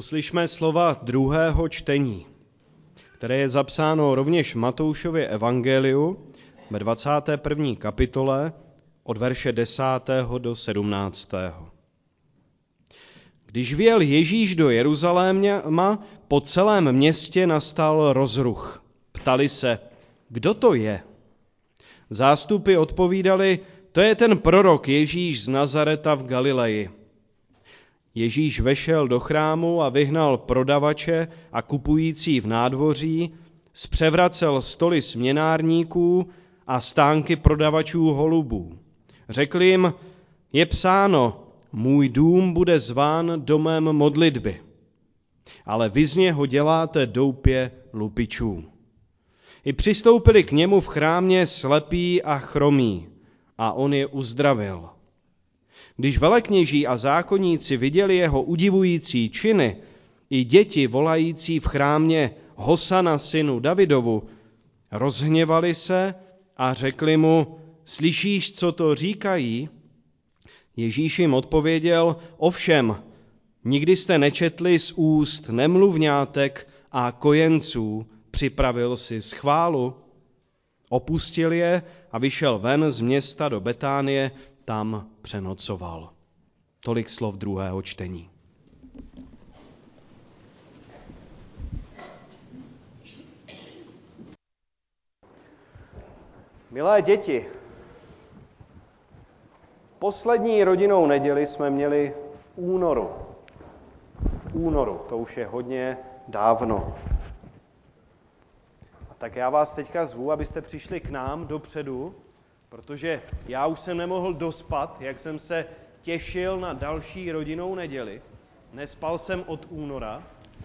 Poslyšme slova druhého čtení, které je zapsáno rovněž v Matoušově evangeliu ve 21. kapitole od verše 10. do 17. Když vjel Ježíš do Jeruzaléma, po celém městě nastal rozruch. Ptali se, kdo to je? Zástupy odpovídali, to je ten prorok Ježíš z Nazareta v Galileji. Ježíš vešel do chrámu a vyhnal prodavače a kupující v nádvoří, zpřevracel stoly směnárníků a stánky prodavačů holubů. Řekl jim, je psáno, můj dům bude zván domem modlitby, ale vy z něho děláte doupě lupičů. I přistoupili k němu v chrámě slepí a chromí a on je uzdravil. Když velekněží a zákonníci viděli jeho udivující činy, i děti volající v chrámě Hosana synu Davidovu, rozhněvali se a řekli mu, slyšíš, co to říkají? Ježíš jim odpověděl, ovšem, nikdy jste nečetli z úst nemluvňátek a kojenců, připravil si schválu. Opustil je a vyšel ven z města do Betánie, tam přenocoval. Tolik slov druhého čtení. Milé děti, poslední rodinnou neděli jsme měli v únoru. V únoru, to už je hodně dávno. A tak já vás teďka zvu, abyste přišli k nám dopředu, protože já už jsem nemohl dospat, jak jsem se těšil na další rodinnou neděli. Nespal jsem od února.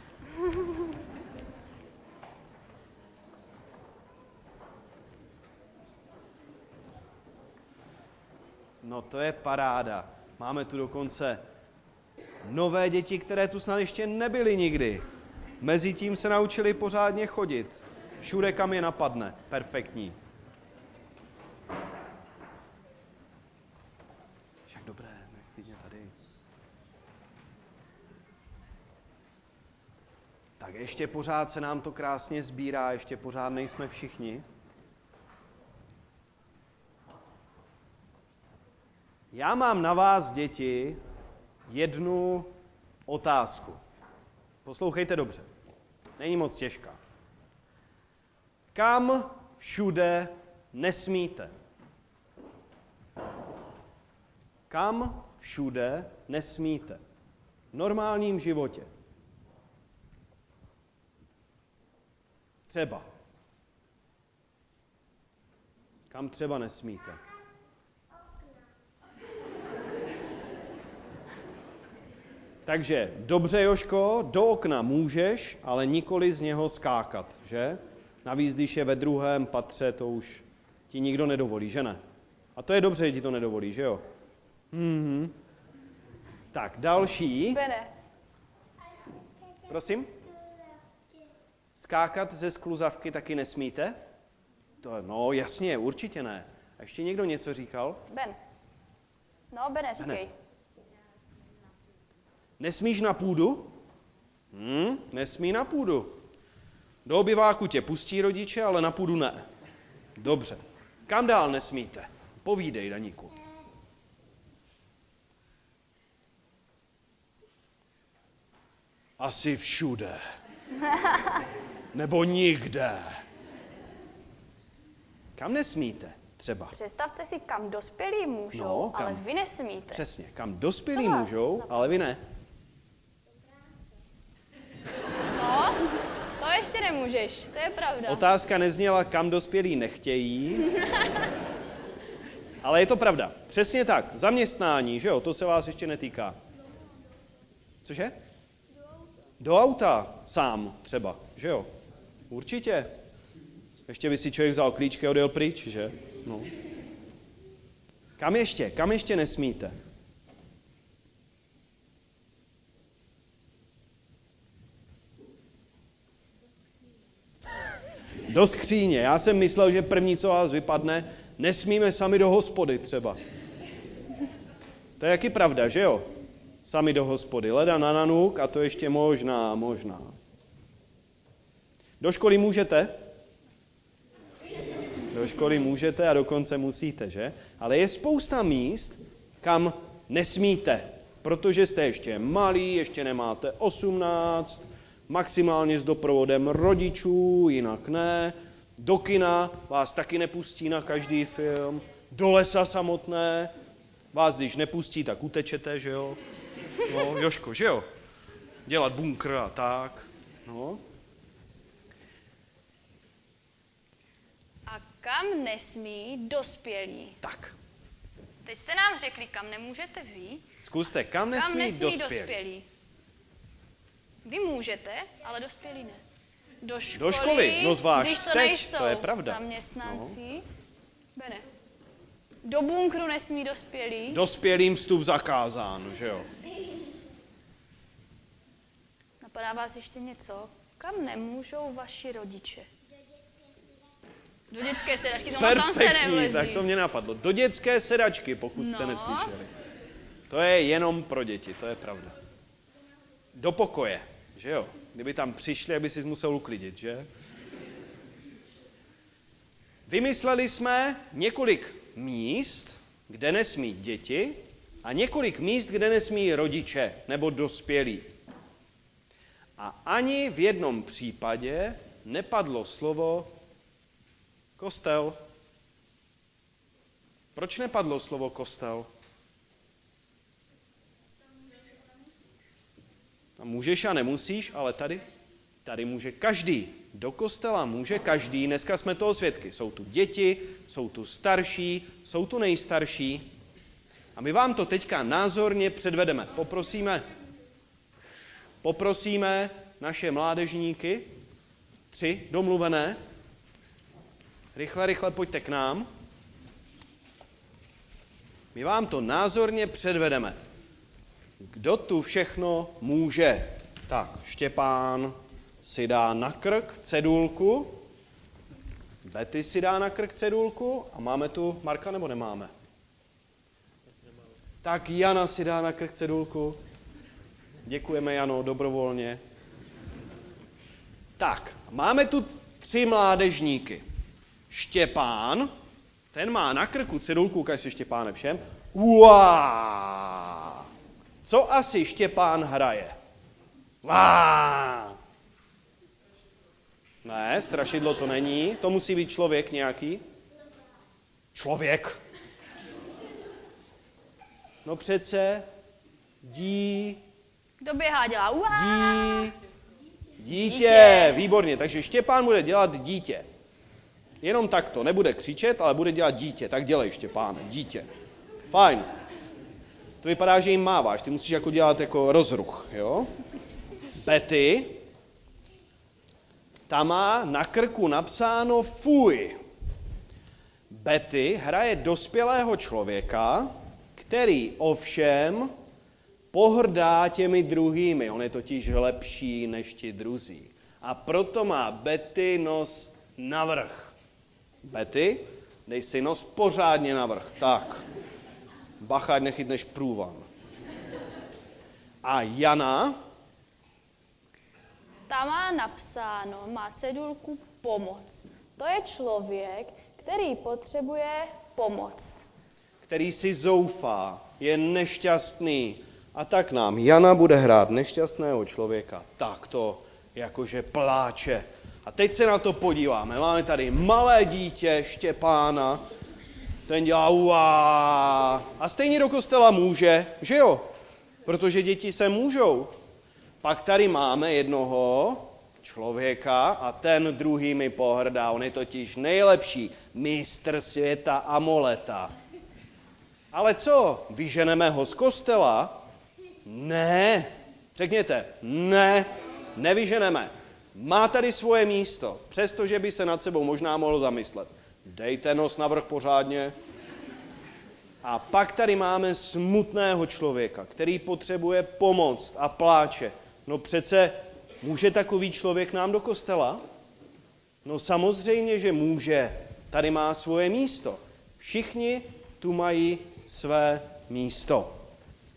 No to je paráda. Máme tu dokonce nové děti, které tu snad ještě nebyly nikdy. Mezitím se naučili pořádně chodit. Všude, kam je napadne. Perfektní. Však dobré, klidně tady. Tak ještě pořád se nám to krásně sbírá, ještě pořád nejsme všichni. Já mám na vás, děti, jednu otázku. Poslouchejte dobře. Není moc těžká. Kam všude nesmíte? Kam všude nesmíte? V normálním životě. Třeba. Kam třeba nesmíte? Takže, dobře, Jožko, do okna můžeš, ale nikoli z něho skákat, že? Navíc, když je ve druhém patře, to už ti nikdo nedovolí, že ne? A to je dobře, že ti to nedovolí, že jo? Mhm. Tak, další. Bene. Prosím? Skákat ze skluzavky taky nesmíte? No jasně, určitě ne. A ještě někdo něco říkal? Ben. No, Bene, říkej. Bene. Nesmíš na půdu? Nesmí na půdu. Do obyváku tě pustí rodiče, ale na půdu ne. Dobře. Kam dál nesmíte? Povídej, Daníku. Asi všude. Nebo nikde. Kam nesmíte třeba? Představte si, kam dospělí můžou, No, kam? ale vy nesmíte. Přesně, kam dospělí můžou, ale vy ne. No, to ještě nemůžeš, to je pravda. Otázka nezněla, kam dospělí nechtějí, ale je to pravda. Přesně tak, zaměstnání, že jo, to se vás ještě netýká. Cože? Do auta sám třeba, že jo? Určitě. Ještě by si člověk vzal klíčky a odjel pryč, že? No. Kam ještě nesmíte? Do skříně. Já jsem myslel, že první, co vás vypadne, nesmíme sami do hospody třeba. To je jaký pravda, že jo? Sami do hospody. Leda na nanuk a to ještě možná. Do školy můžete? Do školy můžete a dokonce musíte, že? Ale je spousta míst, kam nesmíte, protože jste ještě malí, ještě nemáte 18, maximálně s doprovodem rodičů, jinak ne. Do kina vás taky nepustí na každý film. Do lesa samotné. Vás když nepustí, tak utečete, že jo? No, Jožko, že jo? Dělat bunkr a tak. No. A kam nesmí dospělí? Tak. Teď jste nám řekli, kam nemůžete vy. Zkuste, kam nesmí dospělí? Vy můžete, ale dospělí ne. Do školy, no zvlášť když to teď, nejsou to je pravda. zaměstnanci, ne. Do bunkru nesmí dospělí. Dospělým vstup zakázán, že jo? Napadá vás ještě něco? Kam nemůžou vaši rodiče? Do dětské sedačky, tam se nevlezí. Tak to mě napadlo. Do dětské sedačky, pokud jste neslyšeli. To je jenom pro děti, to je pravda. Do pokoje, že jo? Kdyby tam přišli, aby si musel uklidit, že? Vymysleli jsme několik míst, kde nesmí děti a několik míst, kde nesmí rodiče nebo dospělí. A ani v jednom případě nepadlo slovo kostel. Proč nepadlo slovo kostel? Tam můžeš a nemusíš, ale tady může každý. Do kostela může každý. Dneska jsme toho svědky. Jsou tu děti, jsou tu starší, jsou tu nejstarší. A my vám to teďka názorně předvedeme. Poprosíme naše mládežníky, 3 domluvené. Rychle, pojďte k nám. My vám to názorně předvedeme. Kdo tu všechno může? Tak, Štěpán si dá na krk cedulku. Betty si dá na krk cedulku. A máme tu Marka nebo nemáme? Tak Jana si dá na krk cedulku. Děkujeme, Jano, dobrovolně. Tak, máme tu 3 mládežníky. Štěpán, ten má na krku cedulku, ukaž si Štěpáne všem. Uá! Co asi Štěpán hraje? Uá! Ne, strašidlo to není, to musí být člověk nějaký. Člověk. No přece, Kdo běhá, dělá uá! Dítě, výborně, takže Štěpán bude dělat dítě. Jenom takto, nebude křičet, ale bude dělat dítě. Tak dělej, Štěpáne, dítě. Fajn. To vypadá, že jim máváš, ty musíš jako dělat jako rozruch, jo? Betty, ta má na krku napsáno fuj. Betty hraje dospělého člověka, který ovšem pohrdá těmi druhými. On je totiž lepší než ti druzí. A proto má Betty nos navrch. Betty, dej si nos pořádně navrch. Tak. Bacha, ať nechytneš průvan. A Jana? Ta má napsáno, má cedulku pomoc. To je člověk, který potřebuje pomoc. Který si zoufá, je nešťastný. A tak nám Jana bude hrát nešťastného člověka. Tak to, jakože pláče. A teď se na to podíváme. Máme tady malé dítě Štěpána. Ten dělá uá. A stejně do kostela může, že jo? Protože děti se můžou. Pak tady máme jednoho člověka a ten druhými pohrdá. On je totiž nejlepší mistr světa Amoleta. Ale co? Vyženeme ho z kostela? Ne. Řekněte, ne, nevyženeme. Má tady svoje místo, přestože by se nad sebou možná mohl zamyslet. Dejte nos navrch pořádně. A pak tady máme smutného člověka, který potřebuje pomoc a pláče. No přece může takový člověk nám do kostela? No samozřejmě, že může. Tady má svoje místo. Všichni tu mají své místo.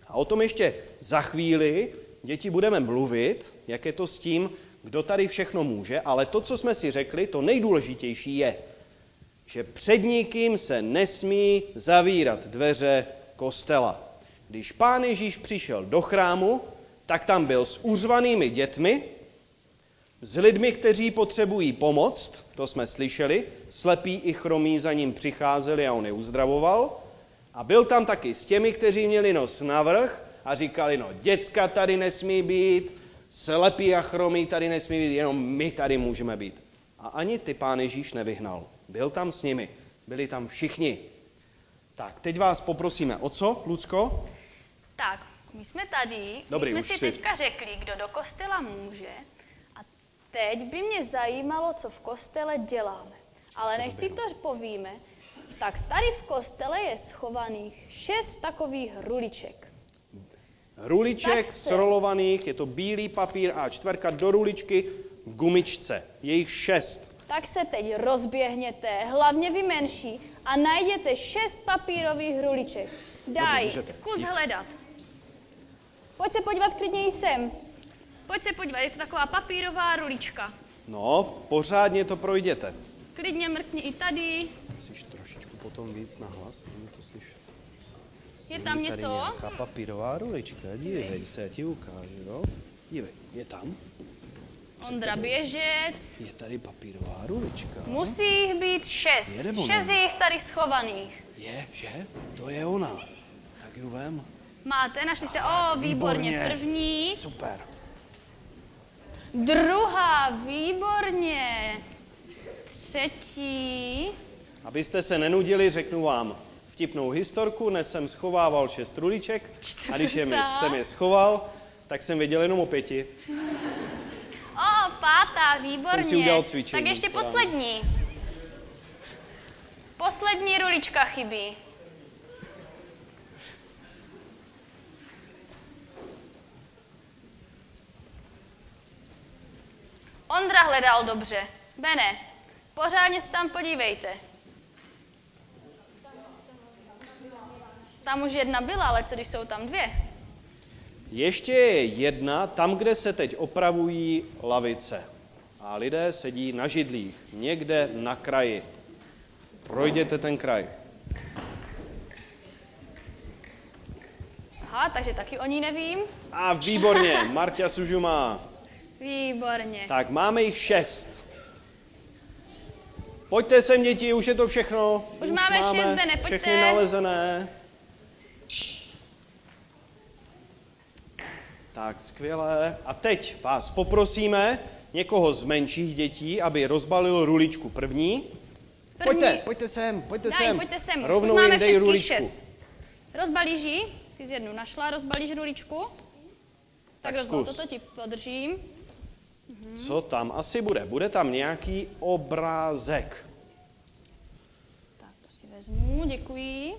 A o tom ještě za chvíli, děti, budeme mluvit, jak je to s tím, kdo tady všechno může, ale to, co jsme si řekli, to nejdůležitější je, že před nikým se nesmí zavírat dveře kostela. Když Pán Ježíš přišel do chrámu, tak tam byl s uřvanými dětmi, s lidmi, kteří potřebují pomoc, to jsme slyšeli, slepí i chromí za ním přicházeli a on je uzdravoval. A byl tam taky s těmi, kteří měli nos navrch a říkali, no děcka tady nesmí být, slepí a chromí tady nesmí být, jenom my tady můžeme být. A ani ty Pán Ježíš nevyhnal. Byl tam s nimi, byli tam všichni. Tak, teď vás poprosíme o co, Lucko? Tak, my jsme tady, Dobrý, my jsme si teďka řekli, kdo do kostela může. A teď by mě zajímalo, co v kostele děláme. Ale než si to povíme, tak tady v kostele je schovaných 6 takových ruliček. Ruliček srolovaných, je to bílý papír A4 do ruličky v gumičce. Je jich 6. Tak se teď rozběhněte, hlavně vy menší, a najděte 6 papírových ruliček. Zkus hledat. Pojď se podívat klidně i sem. Pojď se podívat, je to taková papírová rulička. No, pořádně to projděte. Klidně mrkni i tady. Musíš trošičku potom víc nahlas, není to slyšet. Je tam něco? Tady nějaká papírová rulička, dívej se, já ti ukážu, no. Dívej, je tam? Ondra Běžec. Je tady papírová rulička. Musí jich být 6. 6 je jich tady schovaných. Je, že? To je ona. Tak ju vem. Máte, našli jste, výborně. První. Super. Druhá, výborně. Třetí. Abyste se nenudili, řeknu vám vtipnou historku. Dnes jsem schovával 6 ruliček a když jsem je schoval, tak jsem věděl jenom o 5. Pátá, výborně. Jsem si udělal cvičení. Tak ještě poslední. Poslední rulička chybí. Ondra hledal dobře. Bene, pořádně se tam podívejte. Tam už jedna byla, ale co když jsou tam 2? Ještě je jedna, tam, kde se teď opravují lavice. A lidé sedí na židlích, někde na kraji. Projděte ten kraj. Aha, takže taky o ní nevím. A výborně, Marťa Sužu má. Výborně. Tak, máme jich 6. Pojďte sem, děti, už je to všechno. Už máme 6, Bene, pojďte. Všechny nalezené. Tak, skvělé. A teď vás poprosíme, někoho z menších dětí, aby rozbalil ruličku první. Pojďte sem. Pojďte sem. Rovnou už máme jim dej ruličku. 6. Rozbalíš ji? Ty jsi jednu našla, rozbalíš ruličku? Tak rozbal, toto ti podržím. Co tam asi bude? Bude tam nějaký obrázek. Tak, to si vezmu, děkuji.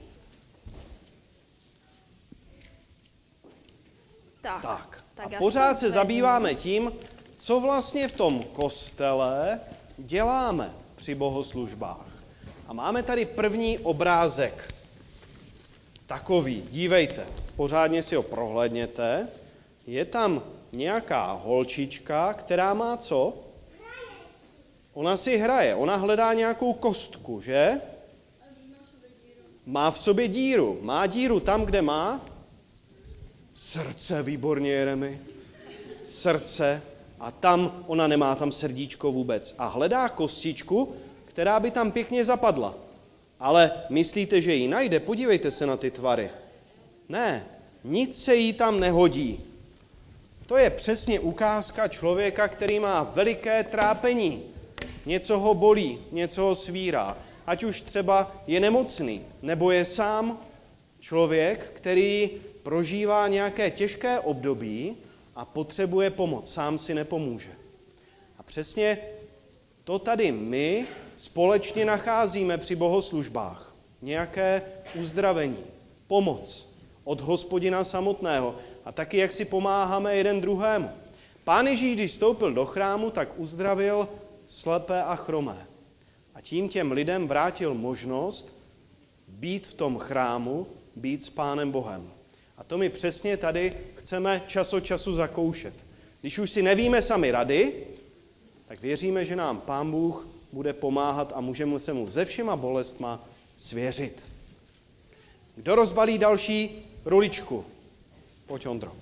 Tak a pořád se zabýváme tím, co vlastně v tom kostele děláme při bohoslužbách. A máme tady první obrázek. Takový, dívejte, pořádně si ho prohlédněte. Je tam nějaká holčička, která má co? Ona si hraje, ona hledá nějakou kostku, že? Má v sobě díru. Má díru tam, kde má? Srdce, výborně, Jeremy. Srdce. A tam, ona nemá tam srdíčko vůbec. A hledá kostičku, která by tam pěkně zapadla. Ale myslíte, že ji najde? Podívejte se na ty tvary. Ne, nic se jí tam nehodí. To je přesně ukázka člověka, který má veliké trápení. Něco ho bolí, něco ho svírá. Ať už třeba je nemocný, nebo je sám člověk, který prožívá nějaké těžké období a potřebuje pomoc, sám si nepomůže. A přesně to tady my společně nacházíme při bohoslužbách. Nějaké uzdravení, pomoc od Hospodina samotného a taky, jak si pomáháme jeden druhému. Pán Ježíš, když vstoupil do chrámu, tak uzdravil slepé a chromé. A tím těm lidem vrátil možnost být v tom chrámu, být s Pánem Bohem. A to my přesně tady chceme čas od času zakoušet. Když už si nevíme sami rady, tak věříme, že nám Pán Bůh bude pomáhat a můžeme se mu se všema bolestma svěřit. Kdo rozbalí další ruličku? Pojď, Ondro.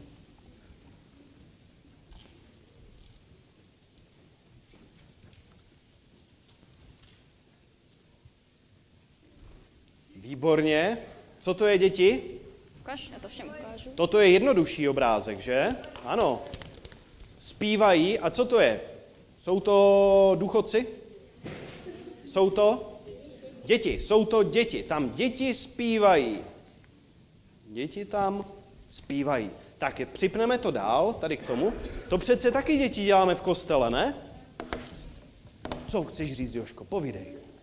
Výborně. Co to je, děti? Ukaž, já to všem ukážu. Toto je jednodušší obrázek, že? Ano. Zpívají. A co to je? Jsou to důchodci? Jsou to děti. Jsou to děti. Tam děti zpívají. Děti tam zpívají. Tak připneme to dál, tady k tomu. To přece taky děti děláme v kostele, ne? Co chceš říct, Jožko? Povídej.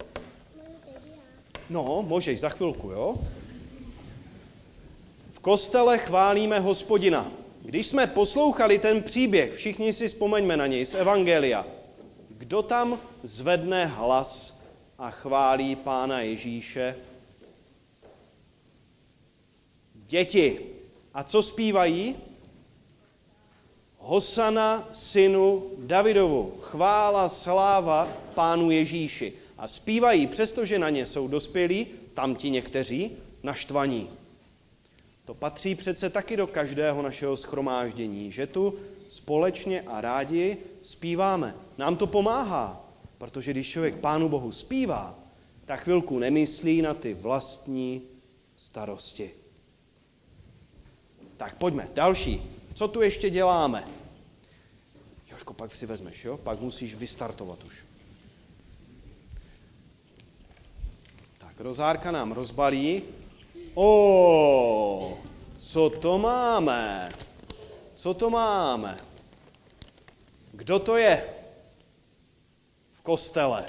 No, můžeš, za chvilku, jo? V kostele chválíme Hospodina. Když jsme poslouchali ten příběh, všichni si vzpomeňme na něj z Evangelia. Kdo tam zvedne hlas a chválí Pána Ježíše? Děti. A co zpívají? Hosana synu Davidovu. Chvála, sláva Pánu Ježíši. A zpívají, přestože na ně jsou dospělí, tamti někteří, naštvaní. To patří přece taky do každého našeho shromáždění, že tu společně a rádi zpíváme. Nám to pomáhá, protože když člověk Pánu Bohu zpívá, tak chvilku nemyslí na ty vlastní starosti. Tak pojďme, další. Co tu ještě děláme? Jožko, pak si vezmeš, jo? Pak musíš vystartovat už. Tak, rozárka nám rozbalí. Co to máme? Co to máme? Kdo to je v kostele?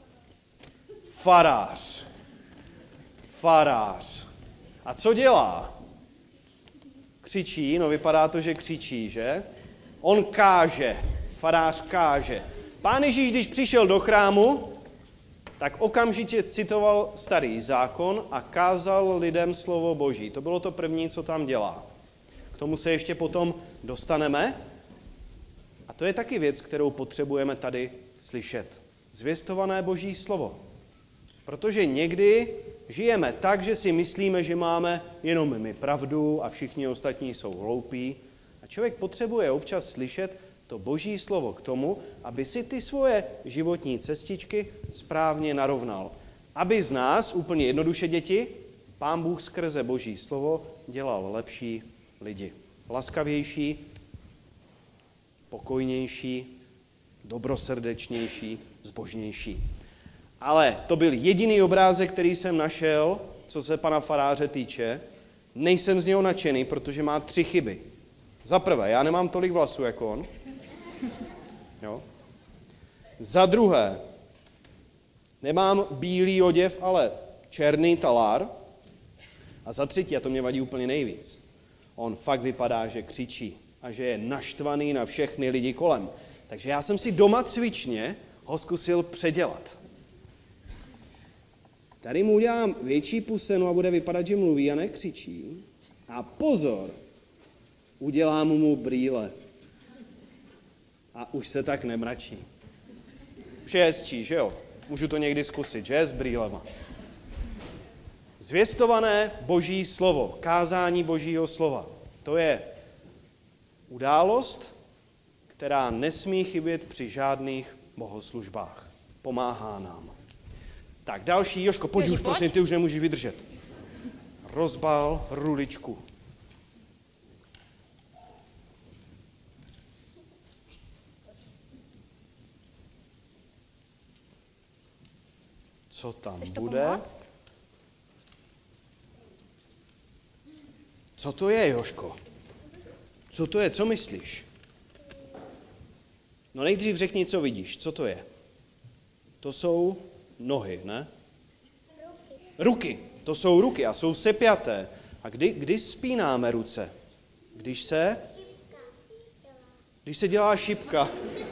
Farář. Farář. A co dělá? Křičí, no vypadá to, že křičí, že? On káže, farář káže. Pán Ježíš, když přišel do chrámu, tak okamžitě citoval Starý zákon a kázal lidem slovo Boží. To bylo to první, co tam dělá. K tomu se ještě potom dostaneme. A to je taky věc, kterou potřebujeme tady slyšet. Zvěstované Boží slovo. Protože někdy žijeme tak, že si myslíme, že máme jenom my pravdu a všichni ostatní jsou hloupí. A člověk potřebuje občas slyšet to Boží slovo k tomu, aby si ty svoje životní cestičky správně narovnal. Aby z nás, úplně jednoduše děti, Pán Bůh skrze Boží slovo dělal lepší lidi. Laskavější, pokojnější, dobrosrdečnější, zbožnější. Ale to byl jediný obrázek, který jsem našel, co se pana faráře týče. Nejsem z něho nadšený, protože má 3 chyby. Za prvé, já nemám tolik vlasů jako on. Jo. Za druhé, nemám bílý oděv, ale černý talár. A za třetí, a to mě vadí úplně nejvíc, on fakt vypadá, že křičí a že je naštvaný na všechny lidi kolem. Takže já jsem si doma cvičně ho zkusil předělat. Tady mu udělám větší pusenu a bude vypadat, že mluví a nekřičí. A pozor, udělám mu brýle. A už se tak nemračí. Už je hezčí, že jo? Můžu to někdy zkusit, že? S brýlema. Zvěstované Boží slovo, kázání Božího slova. To je událost, která nesmí chybět při žádných bohoslužbách. Pomáhá nám. Tak další, Jožko, pojď už, prosím, ty už nemůžeš vydržet. Rozbal ruličku. Co tam bude? Co to je, Jožko? Co to je, co myslíš? No nejdřív řekni, co vidíš. Co to je? To jsou nohy, ne? Ruky. To jsou ruky a jsou sepjaté. A kdy spínáme ruce? Když se dělá šipka.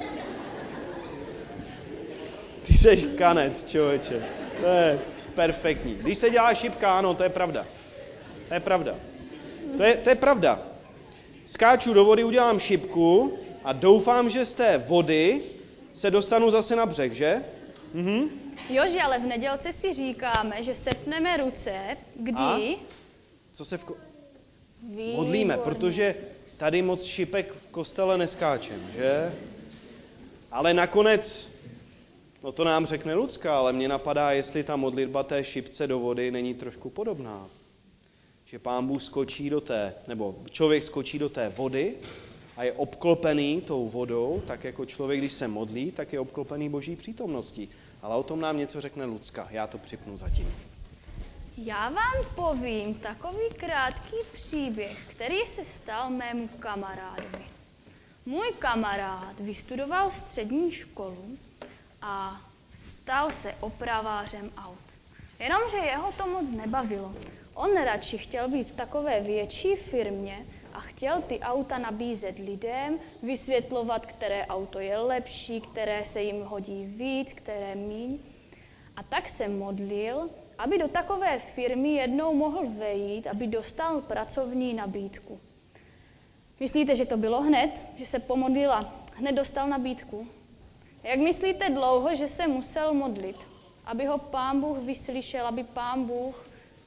Ty seš kanec, člověče. To je perfektní. Když se dělá šipka, ano, to je pravda. To je pravda. To je pravda. Skáču do vody, udělám šipku a doufám, že z té vody se dostanu zase na břeh, že? Joži, ale v nedělce si říkáme, že sepneme ruce, kdy... A? Co se modlíme, protože tady moc šipek v kostele neskáčem, že? Ale nakonec, no to nám řekne Lucka, ale mně napadá, jestli ta modlitba té šipce do vody není trošku podobná. Že Pán Bůh skočí nebo člověk skočí do té vody a je obklopený tou vodou, tak jako člověk, když se modlí, tak je obklopený Boží přítomností. Ale o tom nám něco řekne Lucka, já to připnu zatím. Já vám povím takový krátký příběh, který se stal mému kamarádovi. Můj kamarád vystudoval střední školu a stal se opravářem aut. Jenomže jeho to moc nebavilo. On radši chtěl být v takové větší firmě a chtěl ty auta nabízet lidem, vysvětlovat, které auto je lepší, které se jim hodí víc, které míň. A tak se modlil, aby do takové firmy jednou mohl vejít, aby dostal pracovní nabídku. Myslíte, že to bylo hned, že se pomodlil a hned dostal nabídku? Jak myslíte dlouho, že se musel modlit, aby ho Pán Bůh vyslyšel, aby Pán Bůh...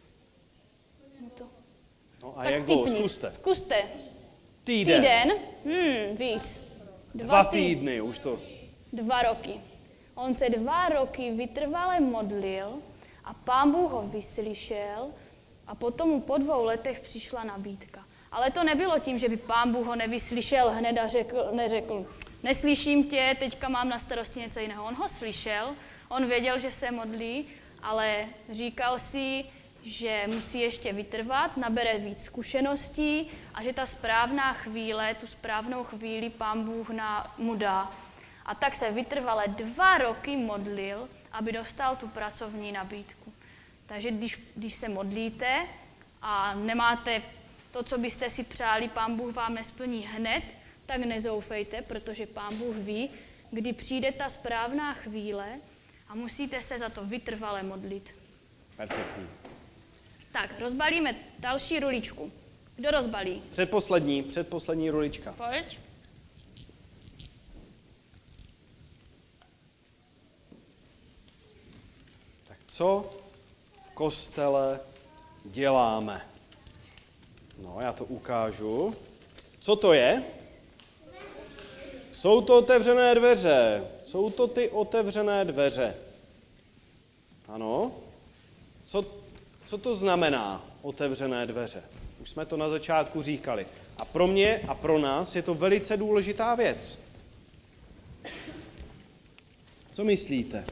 No a jak dlouho? Zkuste. Týden? Víc. 2 týdny, už to... 2 roky. On se 2 roky vytrvale modlil a Pán Bůh ho vyslyšel a potom mu po 2 letech přišla nabídka. Ale to nebylo tím, že by Pán Bůh ho nevyslyšel hned a neřekl, neslyším tě, teďka mám na starosti něco jiného. On ho slyšel, on věděl, že se modlí, ale říkal si, že musí ještě vytrvat, nabere víc zkušeností a že ta správná chvíle, tu správnou chvíli Pán Bůh mu dá. A tak se vytrvale 2 roky modlil, aby dostal tu pracovní nabídku. Takže když se modlíte a nemáte to, co byste si přáli, Pán Bůh vám nesplní hned, tak nezoufejte, protože Pán Bůh ví, kdy přijde ta správná chvíle a musíte se za to vytrvale modlit. Perfektní. Tak, rozbalíme další ruličku. Kdo rozbalí? Předposlední rulička. Pojď. Tak co v kostele děláme? No, já to ukážu. Co to je? Jsou to otevřené dveře. Jsou to ty otevřené dveře. Ano. Co to znamená otevřené dveře? Už jsme to na začátku říkali. A pro mě a pro nás je to velice důležitá věc. Co myslíte?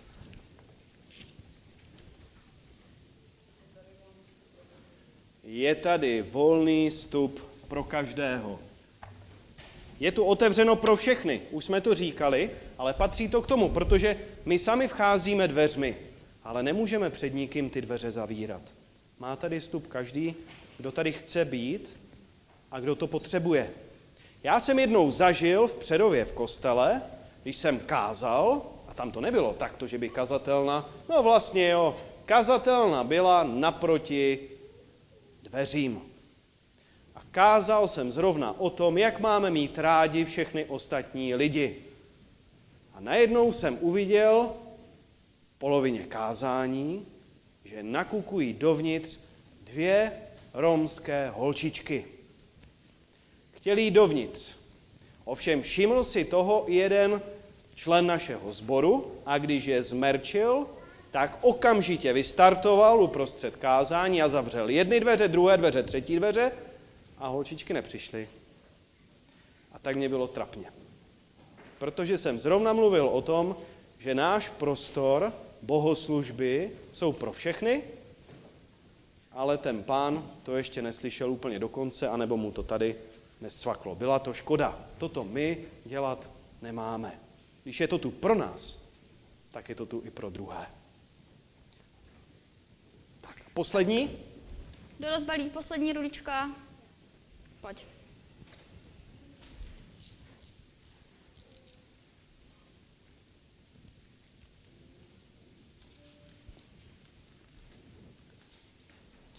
Je tady volný vstup pro každého. Je tu otevřeno pro všechny, už jsme to říkali, ale patří to k tomu, protože my sami vcházíme dveřmi, ale nemůžeme před nikým ty dveře zavírat. Má tady vstup každý, kdo tady chce být a kdo to potřebuje. Já jsem jednou zažil v Přerově v kostele, když jsem kázal, a tam to nebylo takto, že by kazatelna, no vlastně jo, kazatelna byla naproti dveřím. A kázal jsem zrovna o tom, jak máme mít rádi všechny ostatní lidi. A najednou jsem uviděl v polovině kázání, že nakukují dovnitř 2 romské holčičky. Chtěli jít dovnitř. Ovšem všiml si toho jeden člen našeho sboru a když je zmerčil, tak okamžitě vystartoval uprostřed kázání a zavřel 1 dveře, 2 dveře, 3 dveře a holčičky nepřišly. A tak mě bylo trapně. Protože jsem zrovna mluvil o tom, že náš prostor, bohoslužby jsou pro všechny, ale ten pán to ještě neslyšel úplně do konce, anebo mu to tady nescvaklo. Byla to škoda. Toto my dělat nemáme. Když je to tu pro nás, tak je to tu i pro druhé. Tak a poslední. Kdo rozbalí poslední rulička? Pojď.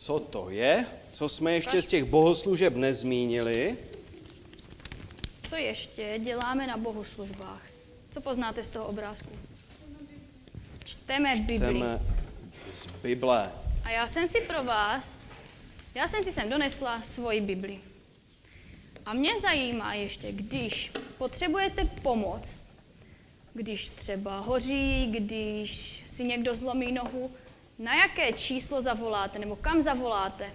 co to je, co jsme ještě z těch bohoslužeb nezmínili. Co ještě děláme na bohoslužbách? Co poznáte z toho obrázku? Čteme Bibli. Čteme z Bible. A já jsem si sem donesla svoji Bibli. A mě zajímá ještě, když potřebujete pomoc, když třeba hoří, když si někdo zlomí nohu, na jaké číslo zavoláte nebo kam zavoláte?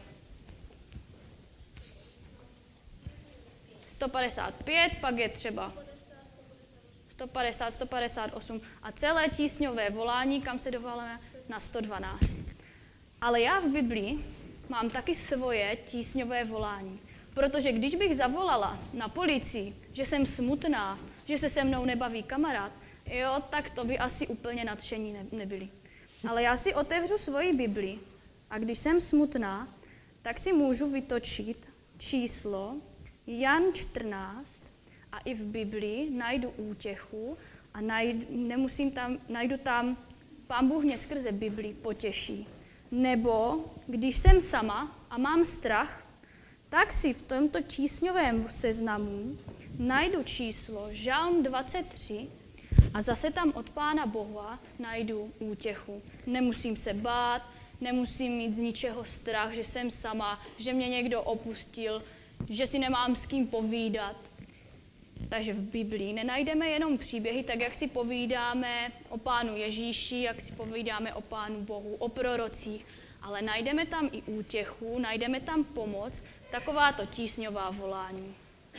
155, pak je třeba 150, 158 a celé tísňové volání, kam se dovoláme, na 112. Ale já v Biblii mám taky svoje tísňové volání. Protože když bych zavolala na policii, že jsem smutná, že se se mnou nebaví kamarád, tak to by asi úplně nadšení nebyli. Ale já si otevřu svoji Bibli a když jsem smutná, tak si můžu vytočit číslo Jan 14 a i v Biblii najdu útěchu a najdu tam, Pán Bůh mě skrze Bibli potěší. Nebo když jsem sama a mám strach, tak si v tomto tísňovém seznamu najdu číslo Žalm 23 a zase tam od Pána Boha najdu útěchu. Nemusím se bát, nemusím mít z ničeho strach, že jsem sama, že mě někdo opustil, že si nemám s kým povídat. Takže v Biblii nenajdeme jenom příběhy, tak jak si povídáme o Pánu Ježíši, jak si povídáme o Pánu Bohu, o prorocích, ale najdeme tam i útěchu, najdeme tam pomoc, takováto tísňová volání.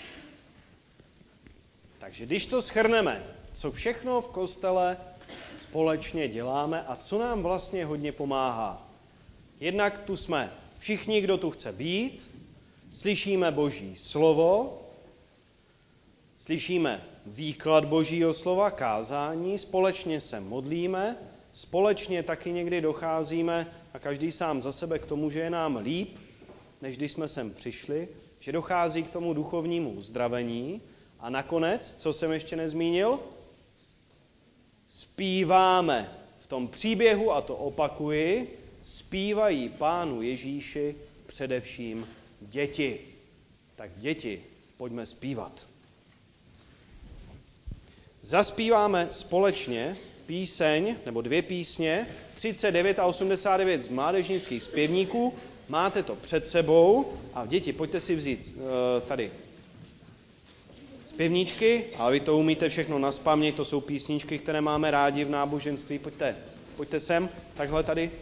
Takže když to shrneme, co všechno v kostele společně děláme a co nám vlastně hodně pomáhá. Jednak tu jsme všichni, kdo tu chce být, slyšíme Boží slovo, slyšíme výklad Božího slova, kázání, společně se modlíme, společně taky někdy docházíme a každý sám za sebe k tomu, že je nám líp, než když jsme sem přišli, že dochází k tomu duchovnímu uzdravení a nakonec, co jsem ještě nezmínil, zpíváme v tom příběhu, a to opakuji, zpívají Pánu Ježíši především děti. Tak děti, pojďme zpívat. Zaspíváme společně píseň, nebo 2 písně, 39 a 89 z mládežnických zpěvníků. Máte to před sebou a děti, pojďte si vzít tady zpěvníčky, ale vy to umíte všechno nazpaměť, to jsou písničky, které máme rádi v náboženství. Pojďte sem, takhle tady.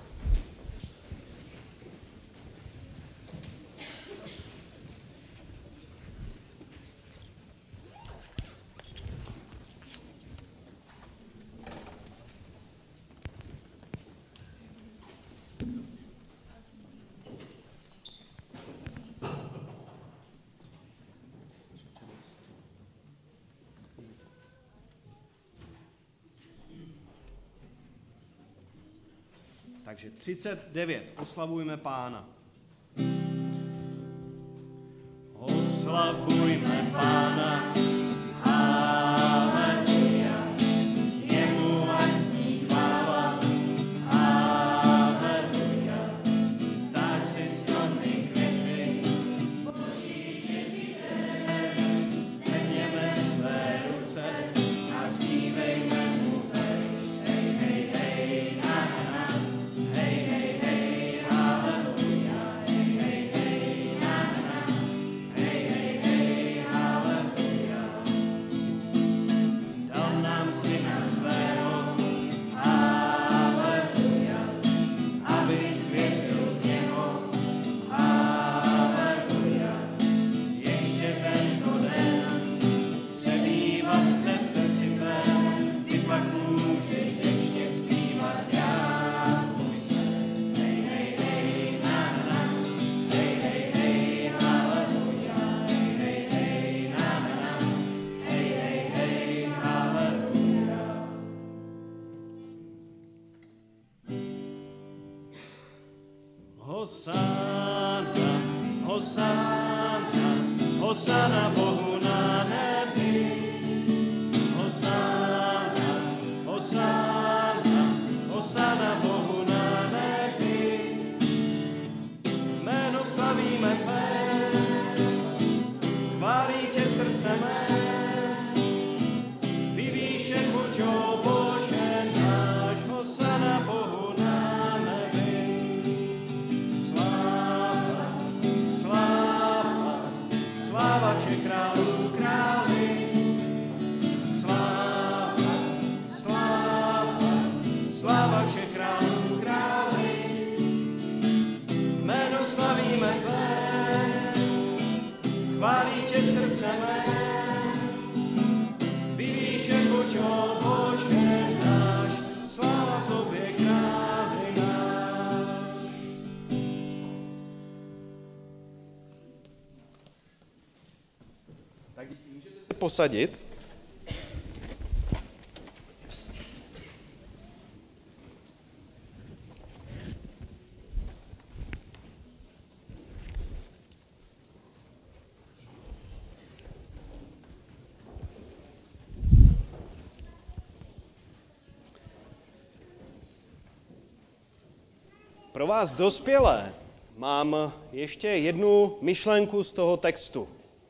Takže 39. Oslavujme Pána. Oslavujme Pána. Haleluja. Jemu ať zní chvála. Haleluja. Tak si stromy květy. Boží děti zvedněme své ruce a zpívejme mu teď. Hej, hej, hej, na, na, na. Hej, hej, hej, haleluja. Hej, hej, hej, na, na, na. Hej, hej, hej, haleluja. Dal nám syna svého, haleluja, aby svěřil něho, haleluja. Ještě tento den přebývat chce v srdci tvém, ty pak můžeš věčně zpívat já tvůj sen. Hej, hej, hej, na, na, na. Hej, hej, hej, haleluja. Hej, hej, hej, na, na, na. Hej, hej, hej, haleluja. Hosanna, Hosanna, Hosanna Bohu na nebi. Hosanna, Hosanna, Hosanna Bohu na nebi. slavíme tvé, chválí tě srdce mé, vyvýšen buď, o Bože náš, hosana Bohu na nebi. Sláva, sláva, sláva Čech králů králi. Sláva, sláva, sláva Čech králů králi. Jméno slavíme tvé, chválí tě srdce mé, vyvýšen buď, o Bože náš, sláva tobě králi náš. Tak můžete se posadit. Pro vás dospělé mám ještě jednu myšlenku z toho textu.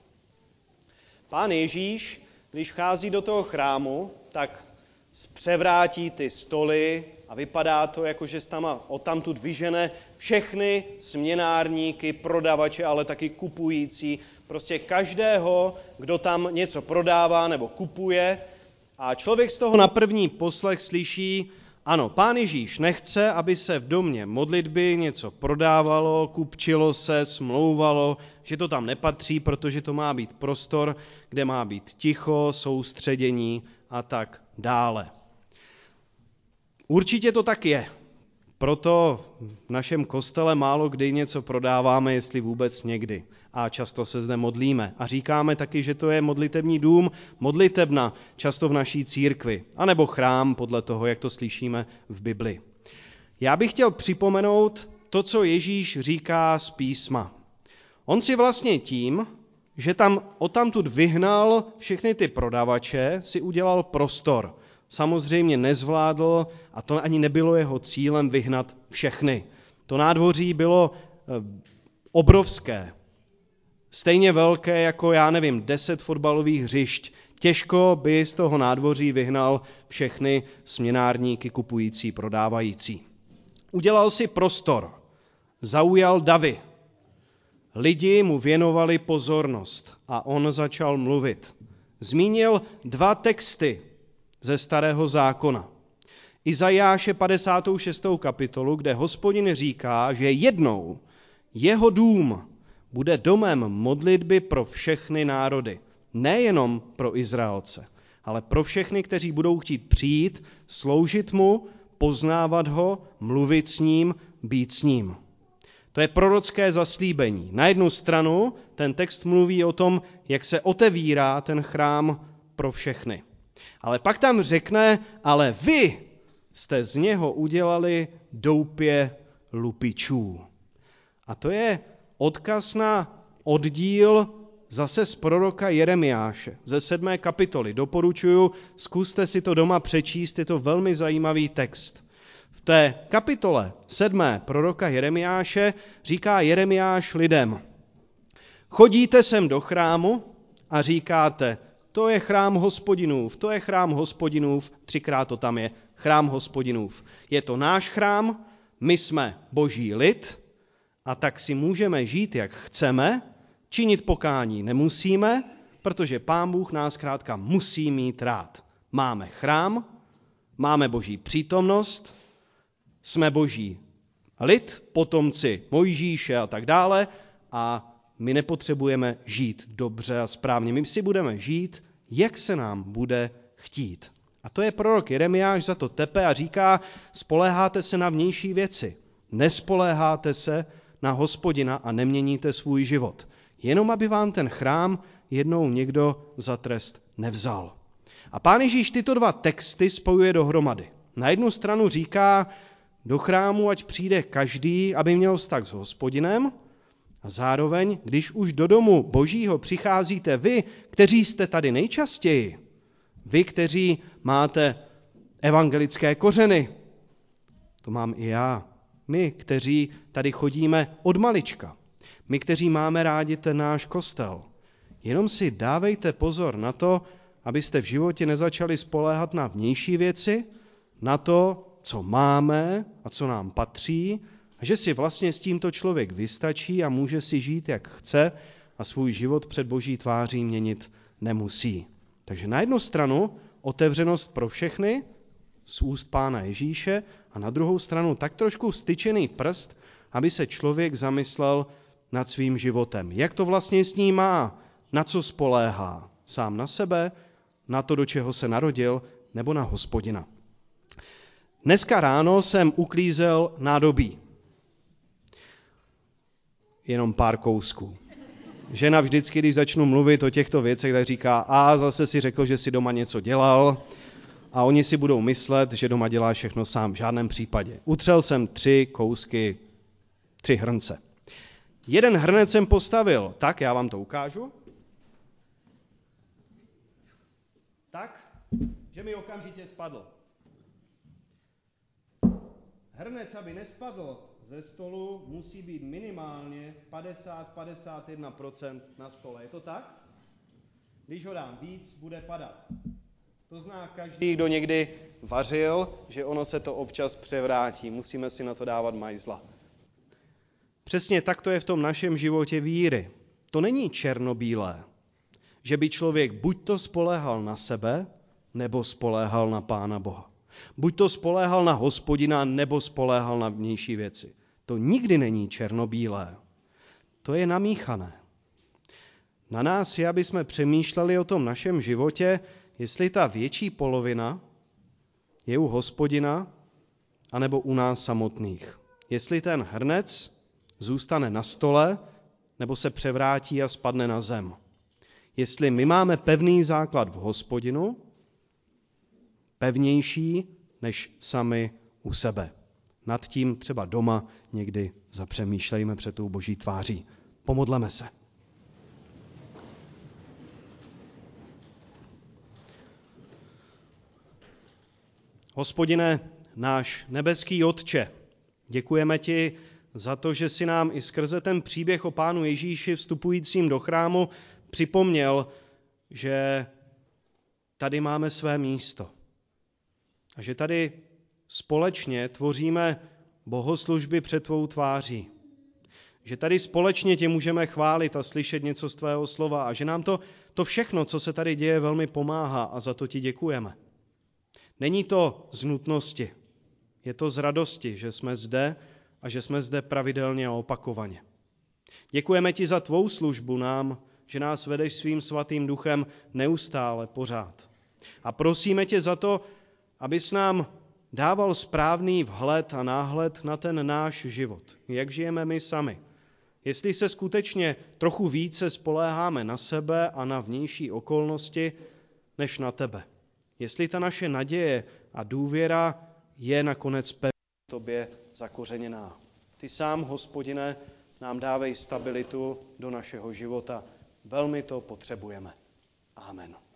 Pán Ježíš, když vchází do toho chrámu, tak zpřevrátí ty stoly a vypadá to, jako že tam odtamtud vyžene všechny směnárníky, prodavače, ale taky kupující, prostě každého, kdo tam něco prodává nebo kupuje. A člověk z toho na první poslech slyší, ano, Pán Ježíš nechce, aby se v domě modlitby něco prodávalo, kupčilo se, smlouvalo, že to tam nepatří, protože to má být prostor, kde má být ticho, soustředění a tak dále. Určitě to tak je. Proto v našem kostele málo kdy něco prodáváme, jestli vůbec někdy. A často se zde modlíme. A říkáme taky, že to je modlitební dům, modlitebna, často v naší církvi. A nebo chrám, podle toho, jak to slyšíme v Bibli. Já bych chtěl připomenout to, co Ježíš říká z písma. On si vlastně tím, že tam odtamtud vyhnal všechny ty prodavače, si udělal prostor. Samozřejmě nezvládl, a to ani nebylo jeho cílem, vyhnat všechny. To nádvoří bylo obrovské. Stejně velké jako, 10 fotbalových hřišť. Těžko by z toho nádvoří vyhnal všechny směnárníky, kupující, prodávající. Udělal si prostor. Zaujal davy. Lidi mu věnovali pozornost a on začal mluvit. Zmínil 2 texty ze Starého zákona. Izajáše 56. kapitolu, kde Hospodin říká, že jednou jeho dům bude domem modlitby pro všechny národy. Nejenom pro Izraelce, ale pro všechny, kteří budou chtít přijít, sloužit mu, poznávat ho, mluvit s ním, být s ním. To je prorocké zaslíbení. Na jednu stranu ten text mluví o tom, jak se otevírá ten chrám pro všechny. Ale pak tam řekne, ale vy jste z něho udělali doupě lupičů. A to je odkaz na oddíl zase z proroka Jeremiáše ze 7. kapitoly. Doporučuji, zkuste si to doma přečíst, je to velmi zajímavý text. V té kapitole 7. proroka Jeremiáše říká Jeremiáš lidem: chodíte sem do chrámu a říkáte, to je chrám Hospodinův, to je chrám Hospodinův, 3krát to tam je, chrám Hospodinův. Je to náš chrám, my jsme boží lid a tak si můžeme žít, jak chceme, činit pokání nemusíme, protože Pán Bůh nás zkrátka musí mít rád. Máme chrám, máme boží přítomnost, jsme boží lid, potomci Mojžíše a tak dále a my nepotřebujeme žít dobře a správně. My si budeme žít, jak se nám bude chtít. A to je prorok Jeremiáš za to tepe a říká, spoléháte se na vnější věci, nespoléháte se na Hospodina a neměníte svůj život. Jenom aby vám ten chrám jednou někdo za trest nevzal. A Pán Ježíš tyto 2 texty spojuje dohromady. Na jednu stranu říká, do chrámu ať přijde každý, aby měl vztah s Hospodinem, a zároveň, když už do domu Božího přicházíte vy, kteří jste tady nejčastěji, vy, kteří máte evangelické kořeny, to mám i já, my, kteří tady chodíme od malička, My, kteří máme rádi ten náš kostel, jenom si dávejte pozor na to, abyste v životě nezačali spoléhat na vnější věci, na to, co máme a co nám patří, a že si vlastně s tímto člověk vystačí a může si žít, jak chce a svůj život před Boží tváří měnit nemusí. Takže na jednu stranu otevřenost pro všechny z úst Pána Ježíše a na druhou stranu tak trošku styčený prst, aby se člověk zamyslel nad svým životem. Jak to vlastně s ním má? Na co spoléhá? Sám na sebe? Na to, do čeho se narodil? Nebo na Hospodina? Dneska ráno jsem uklízel nádobí. Jenom pár kousků. Žena vždycky, když začnu mluvit o těchto věcech, tak říká, a zase si řekl, že si doma něco dělal a oni si budou myslet, že doma dělá všechno sám. V žádném případě. Utřel jsem 3 hrnce. Jeden hrnec jsem postavil tak, já vám to ukážu, tak, že mi okamžitě spadl. Hrnec, aby nespadl ze stolu, musí být minimálně 50-51% na stole. Je to tak? Když ho dám víc, bude padat. To zná každý, kdo někdy vařil, že ono se to občas převrátí. Musíme si na to dávat majzla. Přesně tak to je v tom našem životě víry. To není černobílé, že by člověk buď to spoléhal na sebe, nebo spoléhal na Pána Boha. Buď to spoléhal na Hospodina, nebo spoléhal na vnější věci. To nikdy není černobílé. To je namíchané. Na nás je, aby jsme přemýšleli o tom našem životě, jestli ta větší polovina je u Hospodina, anebo u nás samotných. Jestli ten hrnec zůstane na stole, nebo se převrátí a spadne na zem. Jestli my máme pevný základ v Hospodinu, pevnější než sami u sebe. Nad tím třeba doma někdy zapřemýšlejme před tou Boží tváří. Pomodleme se. Hospodine, náš nebeský Otče, děkujeme ti za to, že si nám i skrze ten příběh o Pánu Ježíši vstupujícím do chrámu připomněl, že tady máme své místo. A že tady společně tvoříme bohoslužby před tvou tváří. Že tady společně tě můžeme chválit a slyšet něco z tvého slova. A že nám to všechno, co se tady děje, velmi pomáhá a za to ti děkujeme. Není to z nutnosti, je to z radosti, že jsme zde a že jsme zde pravidelně a opakovaně. Děkujeme ti za tvou službu nám, že nás vedeš svým svatým duchem neustále, pořád. A prosíme tě za to, abys nám dával správný vhled a náhled na ten náš život. Jak žijeme my sami. Jestli se skutečně trochu více spoléháme na sebe a na vnější okolnosti, než na tebe. Jestli ta naše naděje a důvěra je nakonec pevně v tobě zakořeněná. Ty sám, Hospodine, nám dávej stabilitu do našeho života. Velmi to potřebujeme. Amen.